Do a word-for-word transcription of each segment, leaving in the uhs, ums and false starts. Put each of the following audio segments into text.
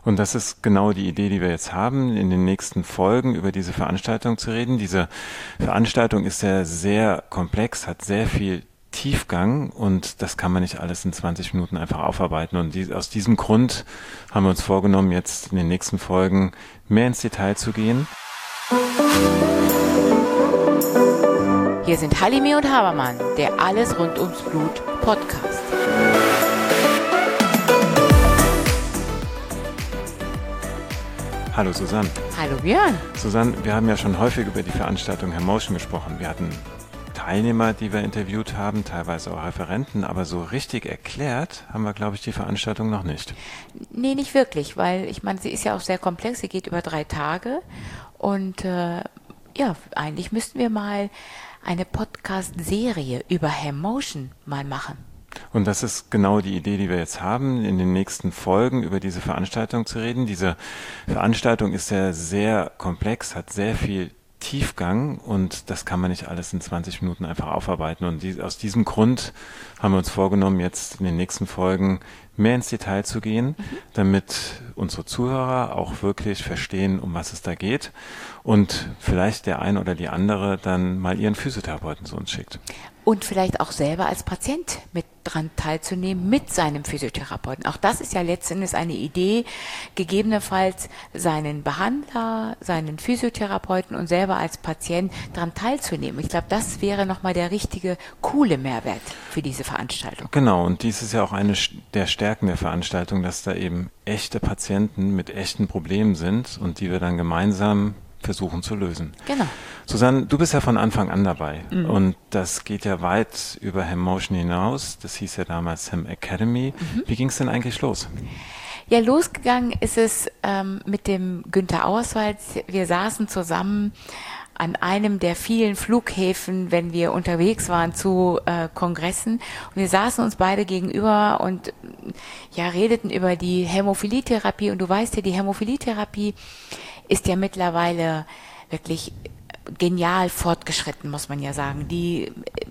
Und das ist genau die Idee, die wir jetzt haben, in den nächsten Folgen über diese Veranstaltung zu reden. Diese Veranstaltung ist ja sehr komplex, hat sehr viel Tiefgang und das kann man nicht alles in zwanzig Minuten einfach aufarbeiten. Und die, aus diesem Grund haben wir uns vorgenommen, jetzt in den nächsten Folgen mehr ins Detail zu gehen. Hier sind Halime und Habermann, der Alles rund ums Blut Podcast. Hallo Susanne. Hallo Björn. Susanne, wir haben ja schon häufig über die Veranstaltung Hermotion gesprochen. Wir hatten Teilnehmer, die wir interviewt haben, teilweise auch Referenten, aber so richtig erklärt haben wir, glaube ich, die Veranstaltung noch nicht. Nee, nicht wirklich, weil ich meine, sie ist ja auch sehr komplex, sie geht über drei Tage und äh, ja, eigentlich müssten wir mal eine Podcast-Serie über Hermotion mal machen. Und das ist genau die Idee, die wir jetzt haben, in den nächsten Folgen über diese Veranstaltung zu reden. Diese Veranstaltung ist ja sehr komplex, hat sehr viel Tiefgang und das kann man nicht alles in zwanzig Minuten einfach aufarbeiten. Und die, aus diesem Grund haben wir uns vorgenommen, jetzt in den nächsten Folgen mehr ins Detail zu gehen, mhm. damit unsere Zuhörer auch wirklich verstehen, um was es da geht und vielleicht der ein oder die andere dann mal ihren Physiotherapeuten zu uns schickt. Und vielleicht auch selber als Patient mit dran teilzunehmen mit seinem Physiotherapeuten. Auch das ist ja letztendlich eine Idee, gegebenenfalls seinen Behandler, seinen Physiotherapeuten und selber als Patient dran teilzunehmen. Ich glaube, das wäre nochmal der richtige, coole Mehrwert für diese Veranstaltung. Genau, und dies ist ja auch eine der Stärken der Veranstaltung, dass da eben echte Patienten mit echten Problemen sind und die wir dann gemeinsam versuchen zu lösen. Genau. Susanne, du bist ja von Anfang an dabei mhm. und das geht ja weit über Hermotion hinaus. Das hieß ja damals Hem Academy. Mhm. Wie ging es denn eigentlich los? Ja, losgegangen ist es ähm, mit dem Günther Auerswald. Wir saßen zusammen an einem der vielen Flughäfen, wenn wir unterwegs waren zu äh, Kongressen. Und wir saßen uns beide gegenüber und ja, redeten über die Hämophilietherapie. Und du weißt ja, die Hämophilietherapie ist ja mittlerweile wirklich genial fortgeschritten, muss man ja sagen. Die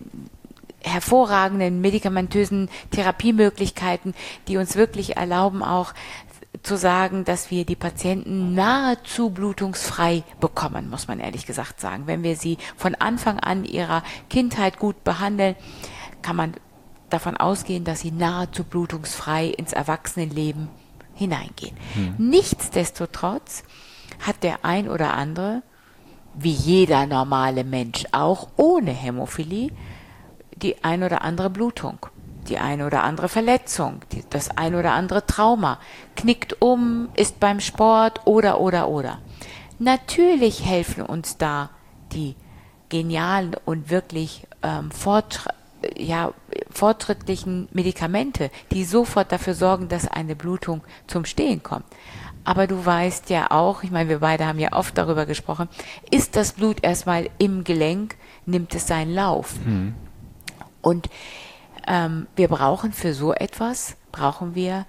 hervorragenden medikamentösen Therapiemöglichkeiten, die uns wirklich erlauben, auch zu sagen, dass wir die Patienten nahezu blutungsfrei bekommen, muss man ehrlich gesagt sagen. Wenn wir sie von Anfang an ihrer Kindheit gut behandeln, kann man davon ausgehen, dass sie nahezu blutungsfrei ins Erwachsenenleben hineingehen. Hm. Nichtsdestotrotz hat der ein oder andere, wie jeder normale Mensch auch ohne Hämophilie, die ein oder andere Blutung, die ein oder andere Verletzung, die, das ein oder andere Trauma, knickt um, ist beim Sport oder, oder, oder. Natürlich helfen uns da die genialen und wirklich ähm, fortschr- ja, fortschrittlichen Medikamente, die sofort dafür sorgen, dass eine Blutung zum Stehen kommt. Aber du weißt ja auch, ich meine, wir beide haben ja oft darüber gesprochen, ist das Blut erstmal im Gelenk, nimmt es seinen Lauf. Mhm. Und ähm, wir brauchen für so etwas, brauchen wir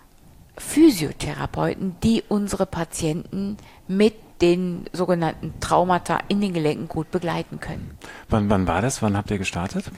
Physiotherapeuten, die unsere Patienten mit den sogenannten Traumata in den Gelenken gut begleiten können. Wann, wann war das? Wann habt ihr gestartet?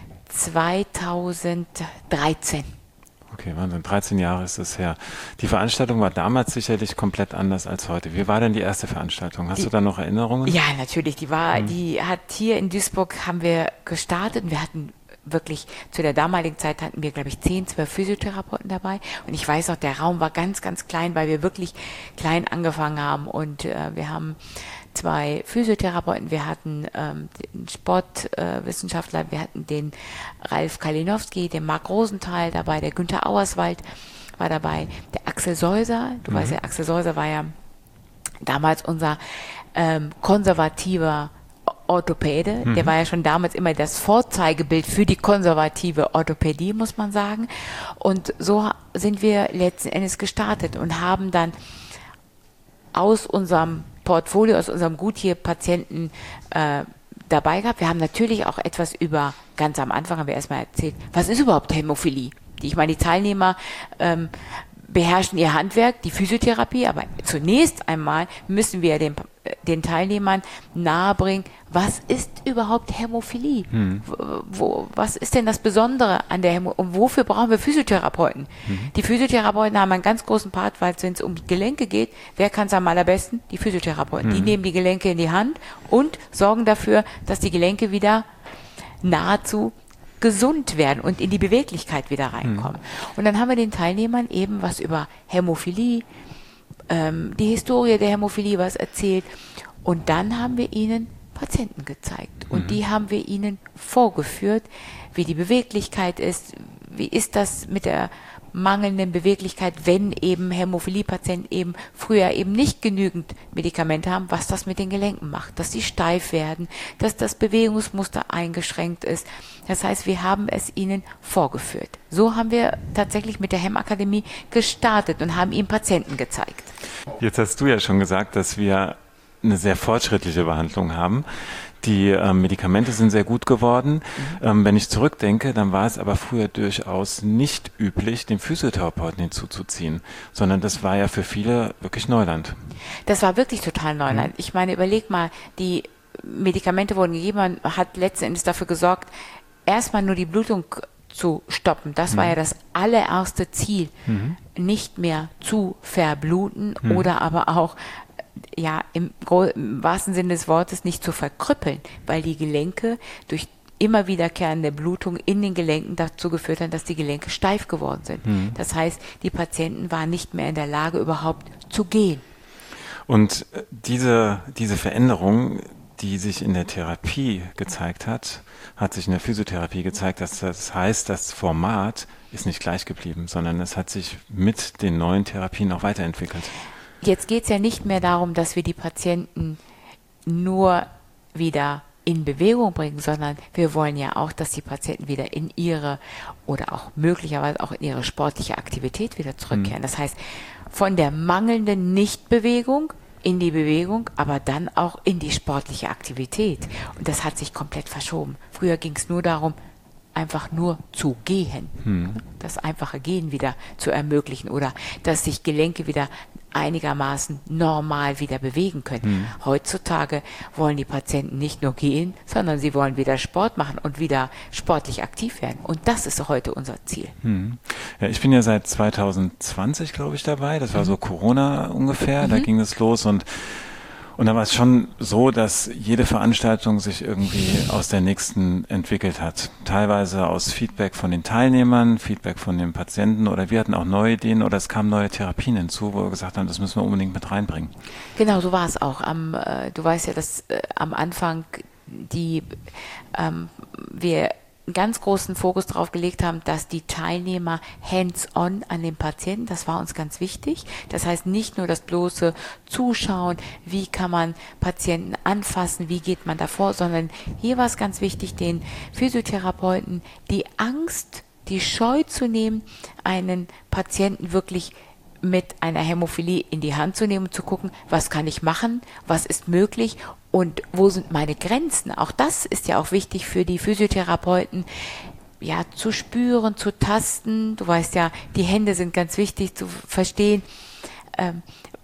zweitausenddreizehn. Okay, Wahnsinn, dreizehn Jahre ist es her. Die Veranstaltung war damals sicherlich komplett anders als heute. Wie war denn die erste Veranstaltung? Hast die, du da noch Erinnerungen? Ja, natürlich. Die war, hm. die hat hier in Duisburg haben wir gestartet und wir hatten wirklich, zu der damaligen Zeit hatten wir, glaube ich, zehn, zwölf Physiotherapeuten dabei. Und ich weiß noch, der Raum war ganz, ganz klein, weil wir wirklich klein angefangen haben. Und äh, wir haben zwei Physiotherapeuten, wir hatten ähm, den Sportwissenschaftler, äh, wir hatten den Ralf Kalinowski, den Marc Rosenthal dabei, der Günther Auerswald war dabei, der Axel Seuser, du mhm. weißt ja, Axel Seuser war ja damals unser ähm, konservativer Orthopäde, mhm. der war ja schon damals immer das Vorzeigebild für die konservative Orthopädie, muss man sagen. Und so sind wir letzten Endes gestartet und haben dann aus unserem Portfolio, aus unserem Gut hier Patienten äh, dabei gehabt. Wir haben natürlich auch etwas über, ganz am Anfang haben wir erstmal erzählt, was ist überhaupt Hämophilie? Die, ich meine, die Teilnehmer ähm, beherrschen ihr Handwerk, die Physiotherapie, aber zunächst einmal müssen wir den den Teilnehmern nahebringen, was ist überhaupt Hämophilie? Hm. Wo, was ist denn das Besondere an der Hämophilie? Und wofür brauchen wir Physiotherapeuten? Hm. Die Physiotherapeuten haben einen ganz großen Part, weil wenn es um Gelenke geht, wer kann es am allerbesten? Die Physiotherapeuten. Hm. Die nehmen die Gelenke in die Hand und sorgen dafür, dass die Gelenke wieder nahezu gesund werden und in die Beweglichkeit wieder reinkommen. Hm. Und dann haben wir den Teilnehmern eben was über Hämophilie, ähm, die Historie der Hämophilie was erzählt. Und dann haben wir ihnen Patienten gezeigt. Und mhm. die haben wir ihnen vorgeführt, wie die Beweglichkeit ist, wie ist das mit der mangelnden Beweglichkeit, wenn eben Hämophilie-Patienten eben früher eben nicht genügend Medikamente haben, was das mit den Gelenken macht, dass sie steif werden, dass das Bewegungsmuster eingeschränkt ist. Das heißt, wir haben es ihnen vorgeführt. So haben wir tatsächlich mit der Hämakademie gestartet und haben ihnen Patienten gezeigt. Jetzt hast du ja schon gesagt, dass wir eine sehr fortschrittliche Behandlung haben. Die ähm, Medikamente sind sehr gut geworden. Mhm. Ähm, wenn ich zurückdenke, dann war es aber früher durchaus nicht üblich, den Physiotherapeuten hinzuzuziehen, sondern das war ja für viele wirklich Neuland. Das war wirklich total Neuland. Mhm. Ich meine, überleg mal, die Medikamente wurden gegeben, man hat letzten Endes dafür gesorgt, erstmal nur die Blutung zu stoppen. Das mhm. war ja das allererste Ziel, mhm. nicht mehr zu verbluten mhm. oder aber auch ja, im, im wahrsten Sinne des Wortes nicht zu verkrüppeln, weil die Gelenke durch immer wiederkehrende Blutung in den Gelenken dazu geführt haben, dass die Gelenke steif geworden sind. Mhm. Das heißt, die Patienten waren nicht mehr in der Lage, überhaupt zu gehen. Und diese, diese Veränderung, die sich in der Therapie gezeigt hat, hat sich in der Physiotherapie gezeigt, dass das heißt, das Format ist nicht gleich geblieben, sondern es hat sich mit den neuen Therapien auch weiterentwickelt. Jetzt geht es ja nicht mehr darum, dass wir die Patienten nur wieder in Bewegung bringen, sondern wir wollen ja auch, dass die Patienten wieder in ihre oder auch möglicherweise auch in ihre sportliche Aktivität wieder zurückkehren. Mhm. Das heißt, von der mangelnden Nichtbewegung in die Bewegung, aber dann auch in die sportliche Aktivität. Und das hat sich komplett verschoben. Früher ging es nur darum, einfach nur zu gehen, hm. das einfache Gehen wieder zu ermöglichen oder dass sich Gelenke wieder einigermaßen normal wieder bewegen können. Hm. Heutzutage wollen die Patienten nicht nur gehen, sondern sie wollen wieder Sport machen und wieder sportlich aktiv werden. Und das ist heute unser Ziel. Hm. Ja, ich bin ja seit zwanzig zwanzig, glaube ich, dabei. Das war mhm. so Corona ungefähr. Mhm. Da ging es los und Und da war es schon so, dass jede Veranstaltung sich irgendwie aus der nächsten entwickelt hat. Teilweise aus Feedback von den Teilnehmern, Feedback von den Patienten oder wir hatten auch neue Ideen oder es kamen neue Therapien hinzu, wo wir gesagt haben, das müssen wir unbedingt mit reinbringen. Genau, so war es auch. Am, äh, du weißt ja, dass äh, am Anfang die ähm, wir einen ganz großen Fokus darauf gelegt haben, dass die Teilnehmer hands-on an den Patienten, das war uns ganz wichtig. Das heißt nicht nur das bloße Zuschauen, wie kann man Patienten anfassen, wie geht man davor, sondern hier war es ganz wichtig, den Physiotherapeuten die Angst, die Scheu zu nehmen, einen Patienten wirklich mit einer Hämophilie in die Hand zu nehmen und zu gucken, was kann ich machen, was ist möglich und wo sind meine Grenzen. Auch das ist ja auch wichtig für die Physiotherapeuten, ja, zu spüren, zu tasten. Du weißt ja, die Hände sind ganz wichtig zu verstehen, ähm,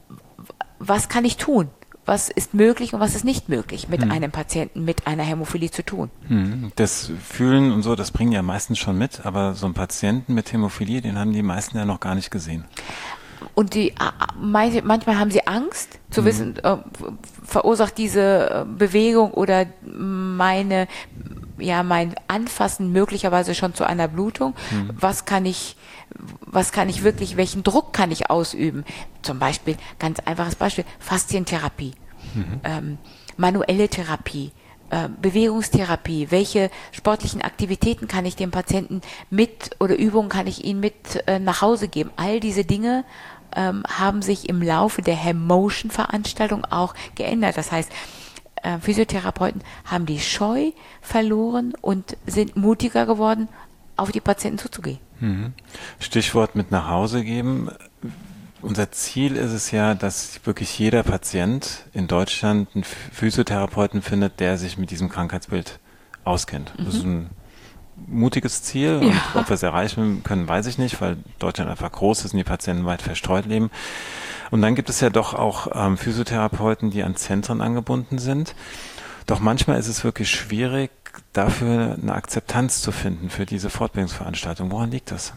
was kann ich tun? Was ist möglich und was ist nicht möglich mit hm. einem Patienten mit einer Hämophilie zu tun? Hm. Das Fühlen und so, das bringen ja meistens schon mit, aber so einen Patienten mit Hämophilie, den haben die meisten ja noch gar nicht gesehen. Und die, manchmal haben sie Angst zu wissen, äh, verursacht diese Bewegung oder meine, ja, mein Anfassen möglicherweise schon zu einer Blutung. Mhm. Was kann ich, was kann ich wirklich, welchen Druck kann ich ausüben? Zum Beispiel, ganz einfaches Beispiel, Faszientherapie, mhm. ähm, manuelle Therapie. Bewegungstherapie, welche sportlichen Aktivitäten kann ich dem Patienten mit oder Übungen kann ich ihm mit äh, nach Hause geben. All diese Dinge ähm, haben sich im Laufe der Hamotion-Veranstaltung auch geändert. Das heißt, äh, Physiotherapeuten haben die Scheu verloren und sind mutiger geworden, auf die Patienten zuzugehen. Mhm. Stichwort mit nach Hause geben. Unser Ziel ist es ja, dass wirklich jeder Patient in Deutschland einen Physiotherapeuten findet, der sich mit diesem Krankheitsbild auskennt. Mhm. Das ist ein mutiges Ziel. Ja. Und ob wir es erreichen können, weiß ich nicht, weil Deutschland einfach groß ist und die Patienten weit verstreut leben. Und dann gibt es ja doch auch ähm, Physiotherapeuten, die an Zentren angebunden sind. Doch manchmal ist es wirklich schwierig, dafür eine Akzeptanz zu finden für diese Fortbildungsveranstaltung. Woran liegt das?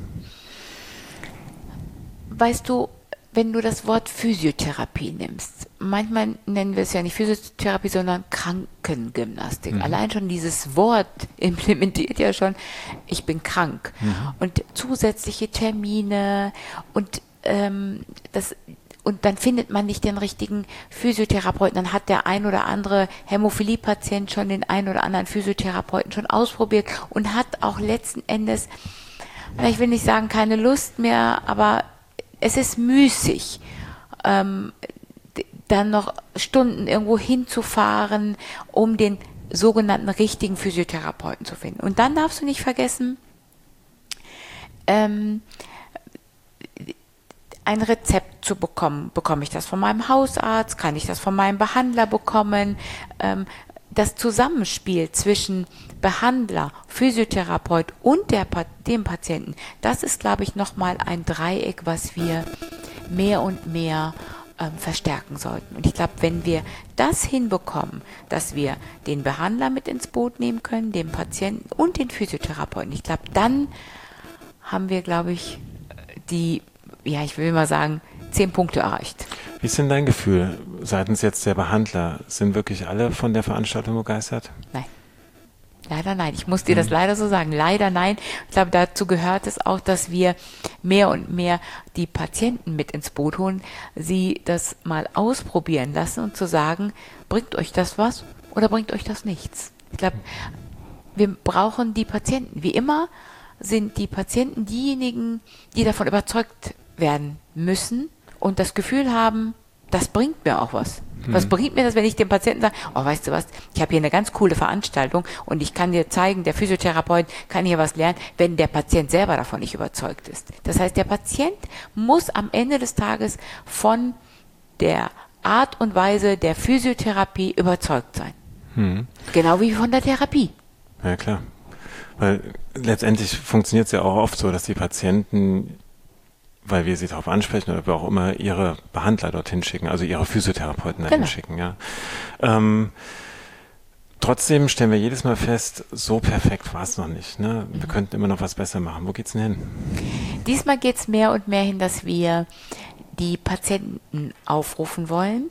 Weißt du, wenn du das Wort Physiotherapie nimmst, manchmal nennen wir es ja nicht Physiotherapie, sondern Krankengymnastik. Mhm. Allein schon dieses Wort implementiert ja schon, ich bin krank. Mhm. Und zusätzliche Termine und ähm, das und dann findet man nicht den richtigen Physiotherapeuten. Dann hat der ein oder andere Hämophilie-Patient schon den ein oder anderen Physiotherapeuten schon ausprobiert und hat auch letzten Endes, ich will nicht sagen keine Lust mehr, aber es ist müßig, ähm, dann noch Stunden irgendwo hinzufahren, um den sogenannten richtigen Physiotherapeuten zu finden. Und dann darfst du nicht vergessen, ähm, ein Rezept zu bekommen. Bekomme ich das von meinem Hausarzt? Kann ich das von meinem Behandler bekommen? Ähm, das Zusammenspiel zwischen Behandler, Physiotherapeut und der, dem Patienten, das ist, glaube ich, nochmal ein Dreieck, was wir mehr und mehr ähm, verstärken sollten. Und ich glaube, wenn wir das hinbekommen, dass wir den Behandler mit ins Boot nehmen können, den Patienten und den Physiotherapeuten, ich glaube, dann haben wir, glaube ich, die ja, ich will mal sagen, zehn Punkte erreicht. Wie ist denn dein Gefühl seitens jetzt der Behandler? Sind wirklich alle von der Veranstaltung begeistert? Nein. Leider nein. Ich muss dir das leider so sagen. Leider nein. Ich glaube, dazu gehört es auch, dass wir mehr und mehr die Patienten mit ins Boot holen, sie das mal ausprobieren lassen und zu sagen, bringt euch das was oder bringt euch das nichts? Ich glaube, wir brauchen die Patienten. Wie immer sind die Patienten diejenigen, die davon überzeugt werden müssen und das Gefühl haben, das bringt mir auch was. Hm. Was bringt mir das, wenn ich dem Patienten sage, oh, weißt du was, ich habe hier eine ganz coole Veranstaltung und ich kann dir zeigen, der Physiotherapeut kann hier was lernen, wenn der Patient selber davon nicht überzeugt ist. Das heißt, der Patient muss am Ende des Tages von der Art und Weise der Physiotherapie überzeugt sein. Hm. Genau wie von der Therapie. Ja, klar. Weil letztendlich funktioniert es ja auch oft so, dass die Patienten, weil wir sie darauf ansprechen oder wir auch immer ihre Behandler dorthin schicken, also ihre Physiotherapeuten dahin genau. schicken. Ja. Ähm, trotzdem stellen wir jedes Mal fest, so perfekt war es noch nicht. Ne? Wir mhm. könnten immer noch was besser machen. Wo geht's denn hin? Diesmal geht es mehr und mehr hin, dass wir die Patienten aufrufen wollen,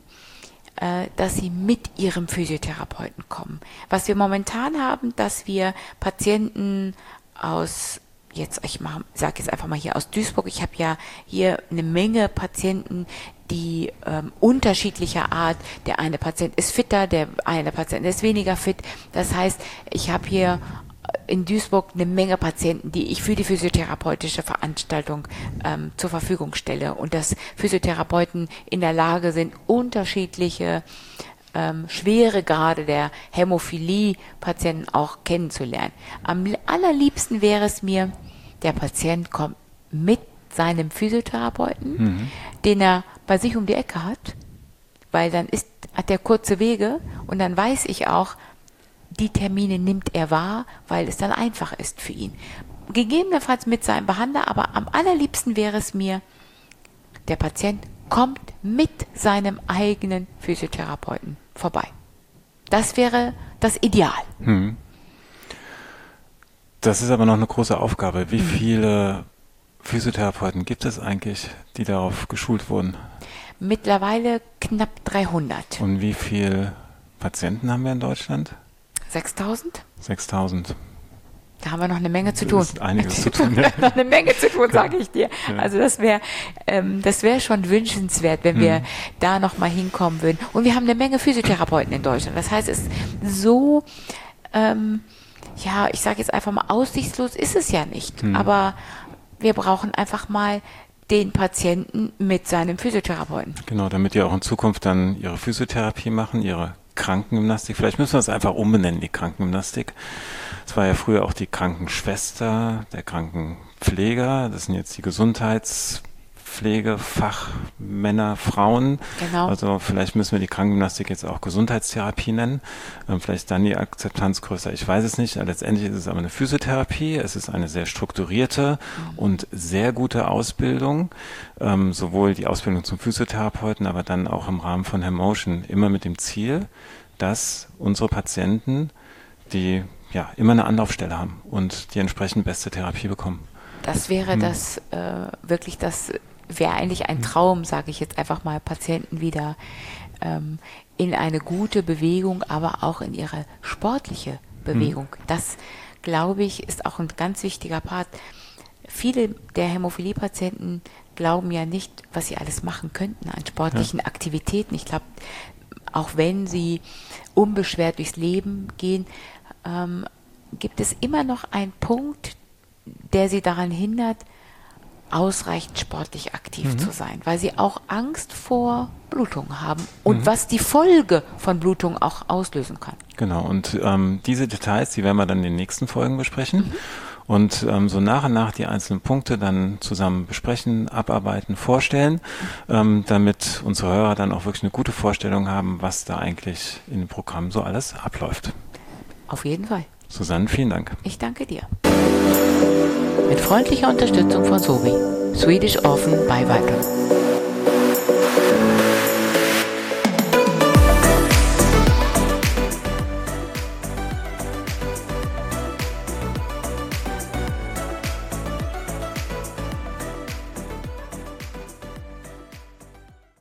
dass sie mit ihrem Physiotherapeuten kommen. Was wir momentan haben, dass wir Patienten aus, jetzt ich sage jetzt einfach mal hier aus Duisburg, ich habe ja hier eine Menge Patienten, die ähm, unterschiedlicher Art, der eine Patient ist fitter, der eine Patient ist weniger fit. Das heißt, ich habe hier in Duisburg eine Menge Patienten, die ich für die physiotherapeutische Veranstaltung ähm, zur Verfügung stelle und dass Physiotherapeuten in der Lage sind, unterschiedliche ähm, Schweregrade der Hämophilie-Patienten auch kennenzulernen. Am allerliebsten wäre es mir, der Patient kommt mit seinem Physiotherapeuten, mhm. den er bei sich um die Ecke hat, weil dann ist, hat er kurze Wege und dann weiß ich auch, die Termine nimmt er wahr, weil es dann einfach ist für ihn. Gegebenenfalls mit seinem Behandler, aber am allerliebsten wäre es mir, der Patient kommt mit seinem eigenen Physiotherapeuten vorbei. Das wäre das Ideal. Hm. Das ist aber noch eine große Aufgabe. Wie viele Physiotherapeuten gibt es eigentlich, die darauf geschult wurden? Mittlerweile knapp dreihundert. Und wie viele Patienten haben wir in Deutschland? sechstausend? sechstausend. Da haben wir noch eine Menge zu tun. Das ist einiges zu tun. Ja. noch eine Menge zu tun, sage ich dir. Ja. Also das wäre ähm, das wäre schon wünschenswert, wenn wir hm. da noch mal hinkommen würden. Und wir haben eine Menge Physiotherapeuten in Deutschland. Das heißt, es ist so, ähm, ja, ich sage jetzt einfach mal, aussichtslos ist es ja nicht. Hm. Aber wir brauchen einfach mal den Patienten mit seinem Physiotherapeuten. Genau, damit die auch in Zukunft dann ihre Physiotherapie machen, ihre Krankengymnastik. Vielleicht müssen wir es einfach umbenennen, die Krankengymnastik. Es war ja früher auch die Krankenschwester, der Krankenpfleger. Das sind jetzt die Gesundheits Pflegefachmänner, Frauen. Genau. Also vielleicht müssen wir die Krankengymnastik jetzt auch Gesundheitstherapie nennen. Ähm, vielleicht dann die Akzeptanz größer. Ich weiß es nicht. Letztendlich ist es aber eine Physiotherapie. Es ist eine sehr strukturierte mhm. und sehr gute Ausbildung. Ähm, sowohl die Ausbildung zum Physiotherapeuten, aber dann auch im Rahmen von Hermotion. Immer mit dem Ziel, dass unsere Patienten, die ja immer eine Anlaufstelle haben und die entsprechend beste Therapie bekommen. Das wäre hm. das äh, wirklich das wäre eigentlich ein Traum, sage ich jetzt einfach mal, Patienten wieder ähm, in eine gute Bewegung, aber auch in ihre sportliche Bewegung. Hm. Das, glaube ich, ist auch ein ganz wichtiger Part. Viele der Hämophilie-Patienten glauben ja nicht, was sie alles machen könnten an sportlichen ja. Aktivitäten. Ich glaube, auch wenn sie unbeschwert durchs Leben gehen, ähm, gibt es immer noch einen Punkt, der sie daran hindert, ausreichend sportlich aktiv mhm. zu sein, weil sie auch Angst vor Blutung haben und mhm. was die Folge von Blutung auch auslösen kann. Genau, und ähm, diese Details, die werden wir dann in den nächsten Folgen besprechen mhm. und ähm, so nach und nach die einzelnen Punkte dann zusammen besprechen, abarbeiten, vorstellen, mhm. ähm, damit unsere Hörer dann auch wirklich eine gute Vorstellung haben, was da eigentlich in dem Programm so alles abläuft. Auf jeden Fall. Susanne, vielen Dank. Ich danke dir. Mit freundlicher Unterstützung von Sobi, Swedish Orphan by Vital.